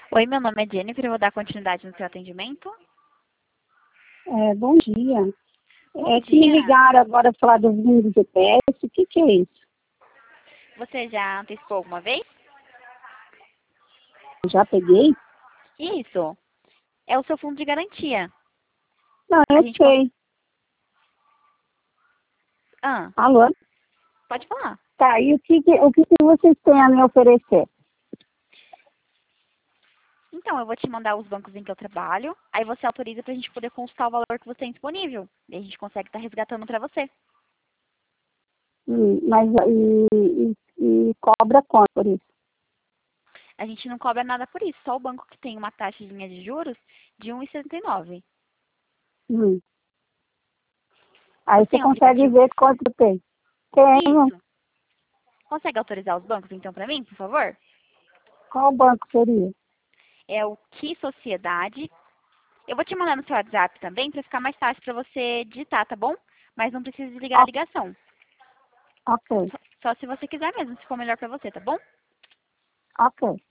Oi, meu nome é Jennifer, eu vou dar continuidade no seu atendimento. Bom dia. Bom Que me dia. ligaram agora para falar do vinho do GPS. O que é isso? Você já antecipou alguma vez? Eu já peguei? Isso. É o seu fundo de garantia. Não, A eu gente cons... sei. Ah, Alô? pode falar. Tá, e o que vocês têm a me oferecer? Então, eu vou te mandar os bancos em que eu trabalho, aí você autoriza pra gente poder consultar o valor que você tem disponível. E a gente consegue estar resgatando pra você. Mas cobra quanto por isso? A gente não cobra nada por isso, só o banco que tem uma taxa de linha de juros de 1,79. Hum. Aí Você você tem consegue aplicativo? ver quanto tem. Tenho. Isso. Consegue autorizar os bancos então pra mim, por favor? Qual banco seria? É o Que Sociedade. Eu vou te mandar no seu WhatsApp também para ficar mais fácil para você digitar, tá bom? Mas não precisa desligar a Ó, ligação. ok, Só se você quiser mesmo, se for melhor para você, tá bom? ok.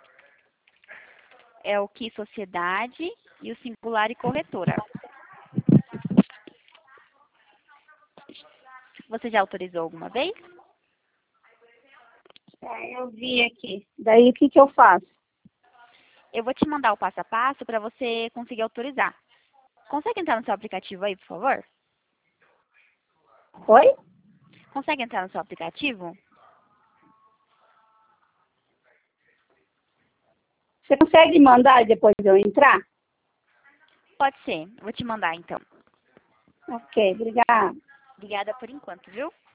É o Que Sociedade e o Singular e Corretora. Você já autorizou alguma vez? Eu vi aqui. Daí o que eu faço? Eu vou te mandar o passo a passo para você conseguir autorizar. Consegue entrar no seu aplicativo aí, por favor? Oi? Consegue entrar no seu aplicativo? Você consegue mandar e depois eu entrar? Pode ser. Vou te mandar então. Ok, obrigada. Obrigada por enquanto, viu?